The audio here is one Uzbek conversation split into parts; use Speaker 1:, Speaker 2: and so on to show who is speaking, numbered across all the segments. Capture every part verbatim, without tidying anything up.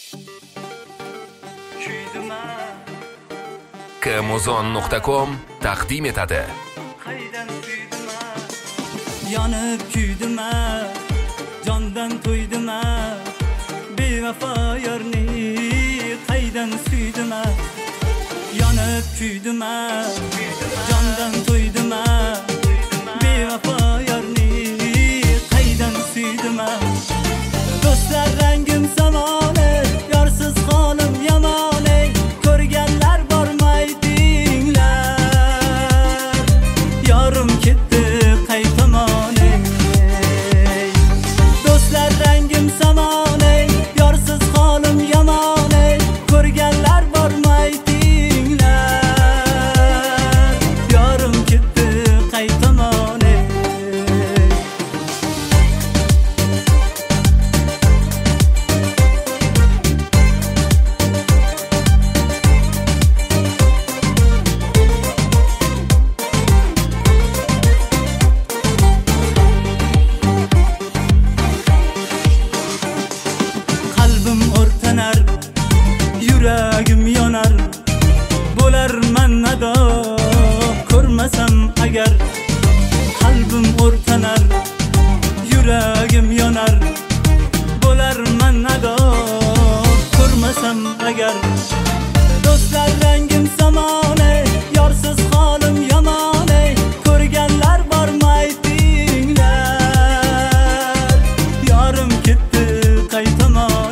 Speaker 1: kmuzon nuqta com taqdim etadi.
Speaker 2: Yonib kuydim, jondan to'ydim, bevafo yorni qaydan suydim. Yonib kuydim, jondan to'ydim, bevafo yorni qaydan suydim. Do'stlar rangim samoni, yorsiz holim yomon, ko'rganlar bormaydinglar. Yorim ketdi qaytamon. Do'stlar rangim samoni, yorsiz holim yomon, ko'rganlar bormaydinglar. Yorim ketdi qaytamon. Qalbim o'rtanar, yuragim yonar, bo'larman nado ko'rmasam agar. Qalbim o'rtanar, yuragim yonar, bo'larman nado ko'rmasam agar. Do'stlar rangim samoni, yorsiz holim yomon, ko'rganlar bormaydinglar. Yorim ketdi qaytamon.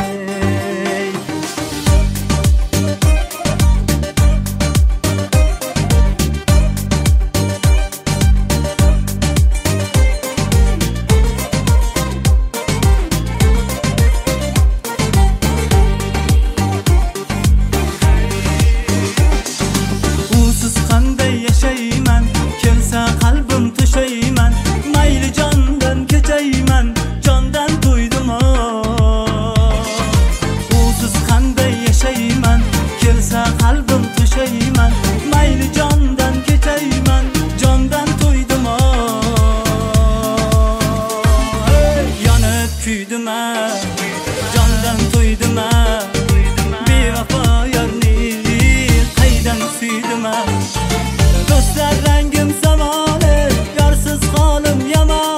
Speaker 2: Usiz qanday yashayman, kelsa qalbim to'shayman. Mayli jondan kechayman, jondan to'ydim. Usiz qanday yashayman, kelsa qalbim to'shayman. Mayli jondan kechayman, jondan to'ydim. Yonib kuydim, jondan to'ydim, bevafo yorni qaydan suydim. Do'stlar rangim samoni, yorsiz holim yomon.